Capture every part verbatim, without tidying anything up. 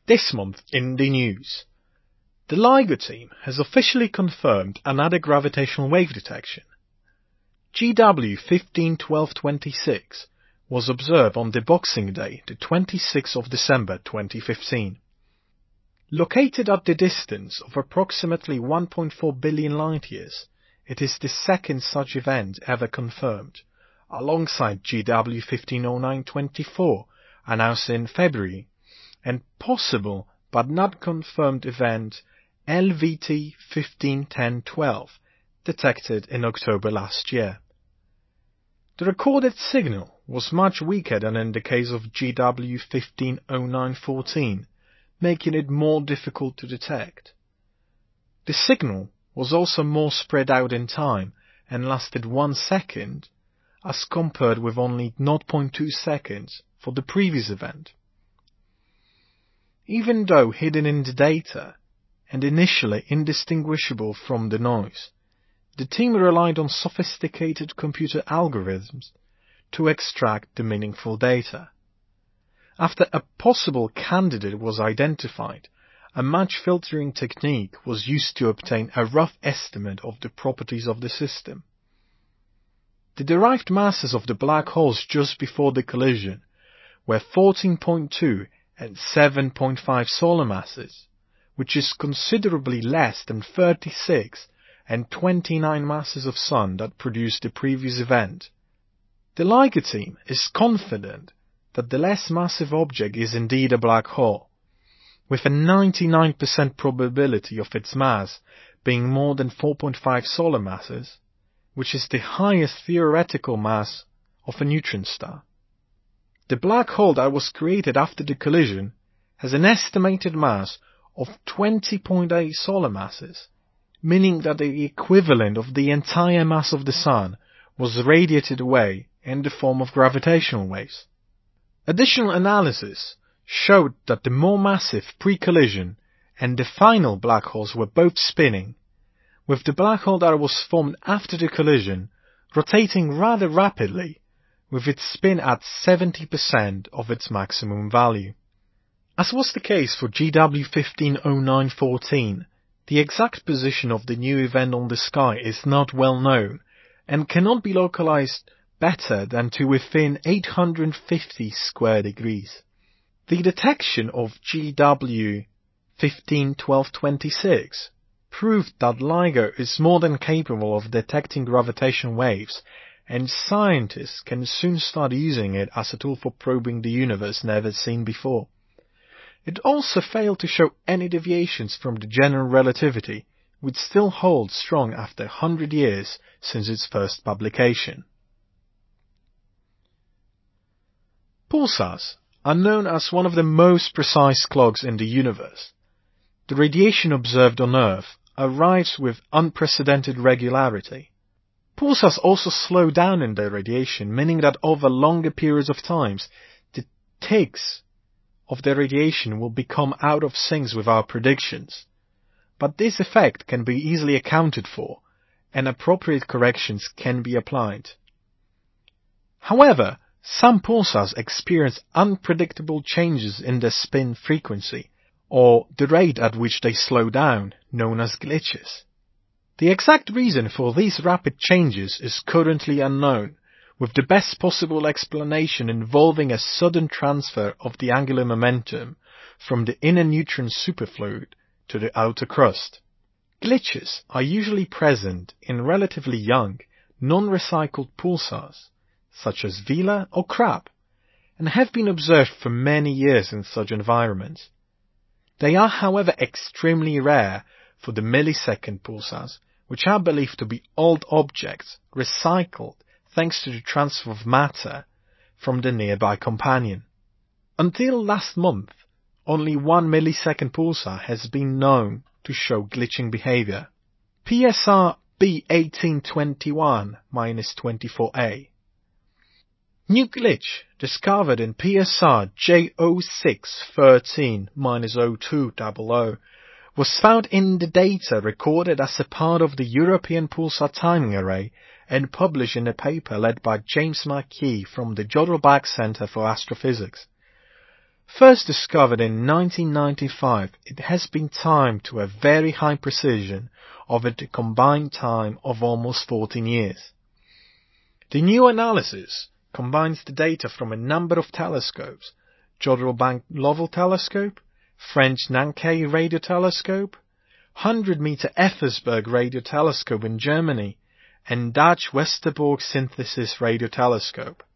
This month in the news, the LIGO team has officially confirmed another gravitational wave detection. G W fifteen twelve twenty-six was observed on the Boxing Day, the twenty-sixth of December twenty fifteen. Located at the distance of approximately one point four billion light-years, it is the second such event ever confirmed, alongside G W fifteen oh nine twenty-four, announced in February, and possible but not confirmed event L V T fifteen ten twelve, detected in October last year. The recorded signal was much weaker than in the case of G W fifteen oh nine fourteen, making it more difficult to detect. The signal was also more spread out in time and lasted one second, as compared with only zero point two seconds for the previous event. Even though hidden in the data and initially indistinguishable from the noise, the team relied on sophisticated computer algorithms to extract the meaningful data. After a possible candidate was identified, a match filtering technique was used to obtain a rough estimate of the properties of the system. The derived masses of the black holes just before the collision were fourteen point two and seven point five solar masses, which is considerably less than thirty-six and twenty-nine masses of Sun that produced the previous event. The LIGO team is confident that the less massive object is indeed a black hole, with a ninety-nine percent probability of its mass being more than four point five solar masses, which is the highest theoretical mass of a neutron star. The black hole that was created after the collision has an estimated mass of twenty point eight solar masses, meaning that the equivalent of the entire mass of the Sun was radiated away in the form of gravitational waves. Additional analysis showed that the more massive pre-collision and the final black holes were both spinning, with the black hole that was formed after the collision rotating rather rapidly, with its spin at seventy percent of its maximum value. As was the case for G W fifteen oh nine fourteen, the exact position of the new event on the sky is not well known and cannot be localized better than to within eight hundred fifty square degrees. The detection of G W fifteen twelve twenty-six proved that LIGO is more than capable of detecting gravitational waves, and scientists can soon start using it as a tool for probing the universe never seen before. It also failed to show any deviations from the general relativity, which still holds strong after one hundred years since its first publication. Pulsars are known as one of the most precise clocks in the universe. The radiation observed on Earth arrives with unprecedented regularity. Pulsars also slow down in their radiation, meaning that over longer periods of time, the ticks of their radiation will become out of sync with our predictions. But this effect can be easily accounted for, and appropriate corrections can be applied. However, some pulsars experience unpredictable changes in their spin frequency, or the rate at which they slow down, known as glitches. The exact reason for these rapid changes is currently unknown, with the best possible explanation involving a sudden transfer of the angular momentum from the inner neutron superfluid to the outer crust. Glitches are usually present in relatively young, non-recycled pulsars, such as Vela or Crab, and have been observed for many years in such environments. They are, however, extremely rare for the millisecond pulsars, which are believed to be old objects recycled thanks to the transfer of matter from the nearby companion. Until last month, only one millisecond pulsar has been known to show glitching behavior. P S R B eighteen twenty-one dash twenty-four A. New glitch discovered in P S R J zero six one three dash zero two zero zero was found in the data recorded as a part of the European Pulsar Timing Array and published in a paper led by James McKee from the Jodrell Bank Centre for Astrophysics. First discovered in nineteen ninety-five, it has been timed to a very high precision of a combined time of almost fourteen years. The new analysis combines the data from a number of telescopes: Jodrell Bank Lovell Telescope, French Nankai Radio Telescope, one hundred meter Effersberg Radio Telescope in Germany, and Dutch Westerbork Synthesis Radio Telescope.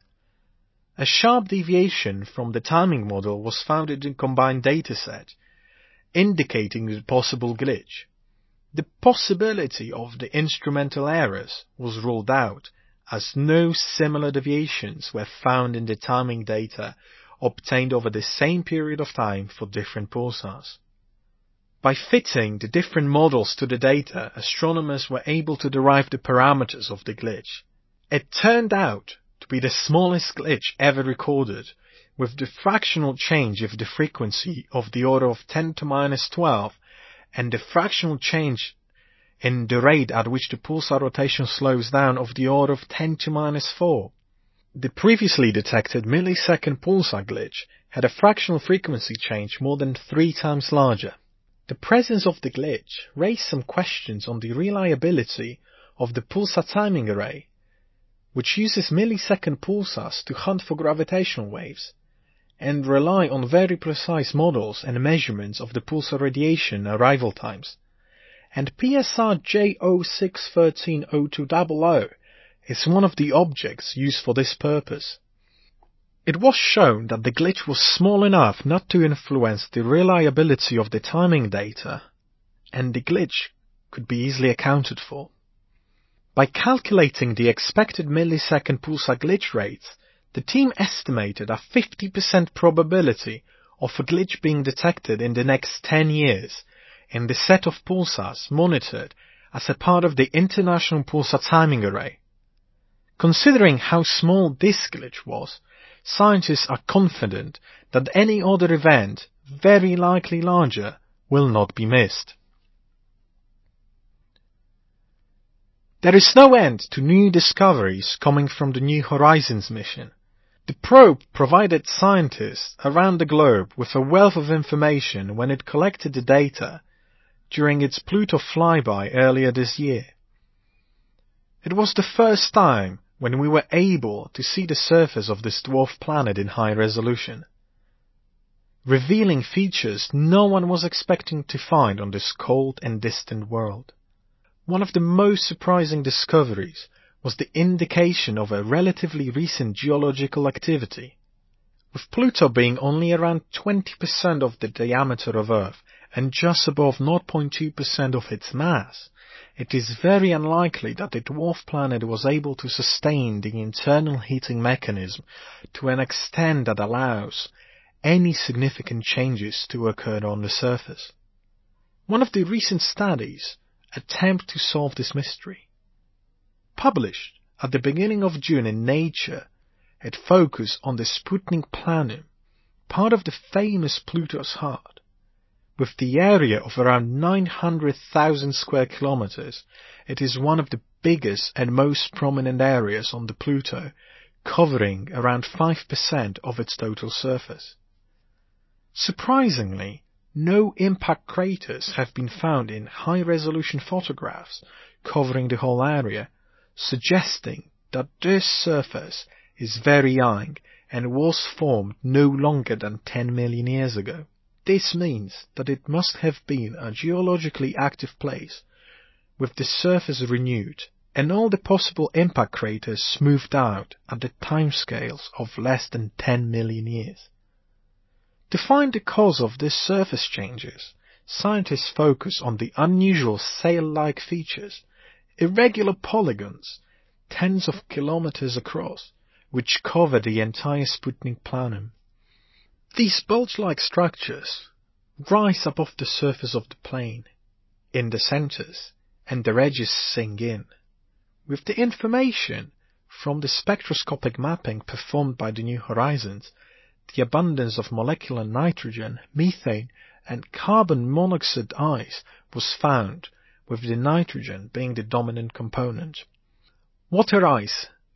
A sharp deviation from the timing model was found in the combined dataset, indicating the possible glitch. The possibility of the instrumental errors was ruled out, as no similar deviations were found in the timing data obtained over the same period of time for different pulsars. By fitting the different models to the data, astronomers were able to derive the parameters of the glitch. It turned out to be the smallest glitch ever recorded, with the fractional change of the frequency of the order of ten to the minus twelve and the fractional change in the rate at which the pulsar rotation slows down of the order of ten to the minus four. The previously detected millisecond pulsar glitch had a fractional frequency change more than three times larger. The presence of the glitch raised some questions on the reliability of the pulsar timing array, which uses millisecond pulsars to hunt for gravitational waves, and rely on very precise models and measurements of the pulsar radiation arrival times. And P S R J zero six one three zero two zero zero is one of the objects used for this purpose. It was shown that the glitch was small enough not to influence the reliability of the timing data, and the glitch could be easily accounted for. By calculating the expected millisecond pulsar glitch rates, the team estimated a fifty percent probability of a glitch being detected in the next ten years in the set of pulsars monitored as a part of the International Pulsar Timing Array. Considering how small this glitch was, scientists are confident that any other event, very likely larger, will not be missed. There is no end to new discoveries coming from the New Horizons mission. The probe provided scientists around the globe with a wealth of information when it collected the data during its Pluto flyby earlier this year. It was the first time when we were able to see the surface of this dwarf planet in high resolution, revealing features no one was expecting to find on this cold and distant world. One of the most surprising discoveries was the indication of a relatively recent geological activity. With Pluto being only around twenty percent of the diameter of Earth and just above zero point two percent of its mass, it is very unlikely that the dwarf planet was able to sustain the internal heating mechanism to an extent that allows any significant changes to occur on the surface. One of the recent studies attempt to solve this mystery. Published at the beginning of June in Nature, it focused on the Sputnik Planum, part of the famous Pluto's heart. With the area of around nine hundred thousand square kilometers, it is one of the biggest and most prominent areas on the Pluto, covering around five percent of its total surface. Surprisingly, no impact craters have been found in high-resolution photographs covering the whole area, suggesting that this surface is very young and was formed no longer than ten million years ago. This means that it must have been a geologically active place, with the surface renewed and all the possible impact craters smoothed out at the timescales of less than ten million years. To find the cause of these surface changes, scientists focus on the unusual sail-like features, irregular polygons, tens of kilometers across, which cover the entire Sputnik Planum. These bulge-like structures rise above the surface of the plane, in the centers, and their edges sink in. With the information from the spectroscopic mapping performed by the New Horizons, the abundance of molecular nitrogen, methane, and carbon monoxide ice was found, with the nitrogen being the dominant component. Water ice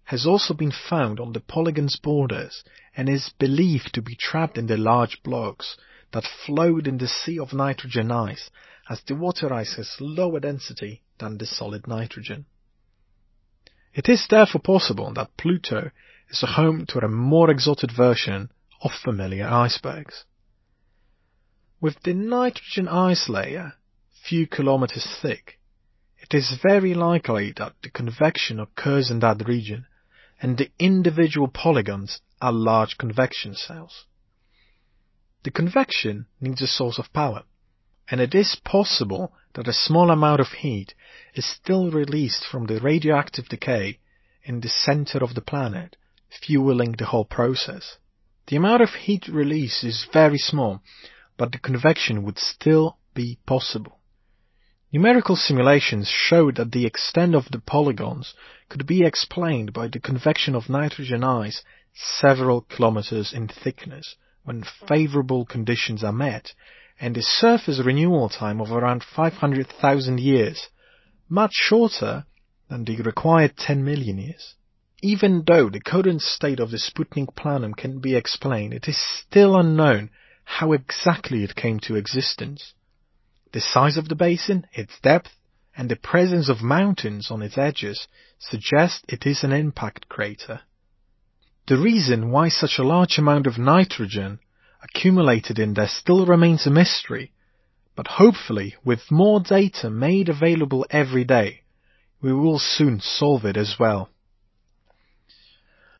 has also been found on the polygon's borders and is believed to be trapped in the large blocks that float in the sea of nitrogen ice, as the water ice has lower density than the solid nitrogen. It is therefore possible that Pluto is a home to a more exotic version of familiar icebergs. With the nitrogen ice layer few kilometers thick, it is very likely that the convection occurs in that region, and the individual polygons are large convection cells. The convection needs a source of power, and it is possible that a small amount of heat is still released from the radioactive decay in the center of the planet, fueling the whole process. The amount of heat released is very small, but the convection would still be possible. Numerical simulations showed that the extent of the polygons could be explained by the convection of nitrogen ice several kilometers in thickness when favorable conditions are met, and a surface renewal time of around five hundred thousand years, much shorter than the required ten million years. Even though the current state of the Sputnik Planum can be explained, it is still unknown how exactly it came to existence. The size of the basin, its depth, and the presence of mountains on its edges suggest it is an impact crater. The reason why such a large amount of nitrogen accumulated in there still remains a mystery, but hopefully with more data made available every day, we will soon solve it as well.